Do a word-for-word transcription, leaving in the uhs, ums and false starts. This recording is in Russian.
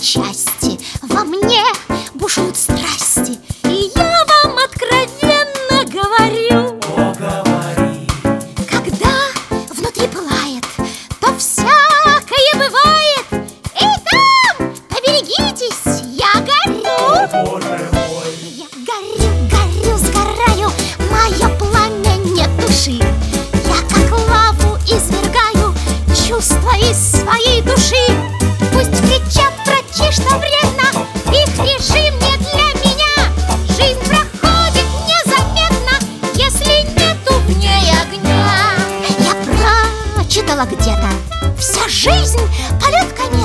части. Во мне бушуют страсти, и я вам откровенно говорю: О, говори. когда внутри пылает, то всякое бывает. И там, поберегитесь, я горю. О, Боже мой. Я горю, горю, сгораю, мое пламя не туши. Я как лаву извергаю чувства из своей души. Пусть кричат врачи, что вредно, их режим не для меня. Жизнь проходит незаметно, если нету в ней огня. Я прочитала где-то: вся жизнь — полет комета.